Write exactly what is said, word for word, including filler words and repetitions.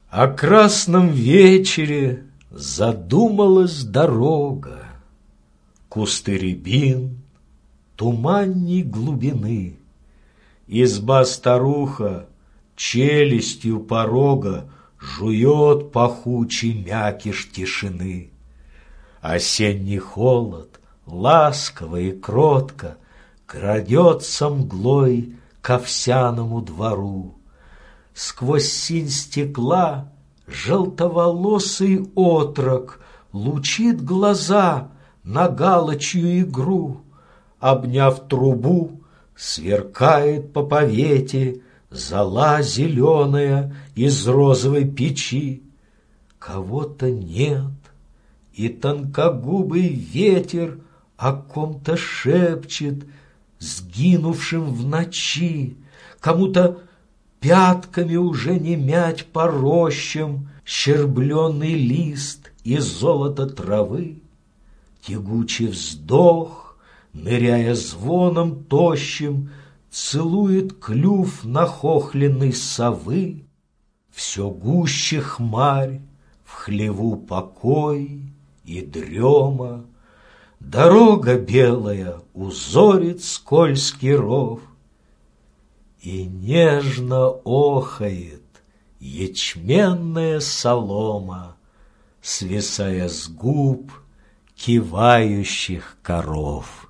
О красном вечере задумалась дорога, кусты рябин, туманней глубины. Изба-старуха челюстью порога жует пахучий мякиш тишины. Осенний холод, ласково и кротко, крадется мглой к овсяному двору. Сквозь синь стекла желтоволосый отрок лучит глаза на галочью игру. Обняв трубу, сверкает по повете зола зеленая из розовой печи. Кого-то нет, и тонкогубый ветер о ком-то шепчет, сгинувшим в ночи. Кому-то пятками уже не мять по рощам щербленный лист и золото травы. Тягучий вздох, ныряя звоном тощим, целует клюв нахохленной совы. Все гуще хмарь, в хлеву покой и дрема. Дорога белая узорит скользкий ров, и нежно охает ячменная солома, свисая с губ кивающих коров.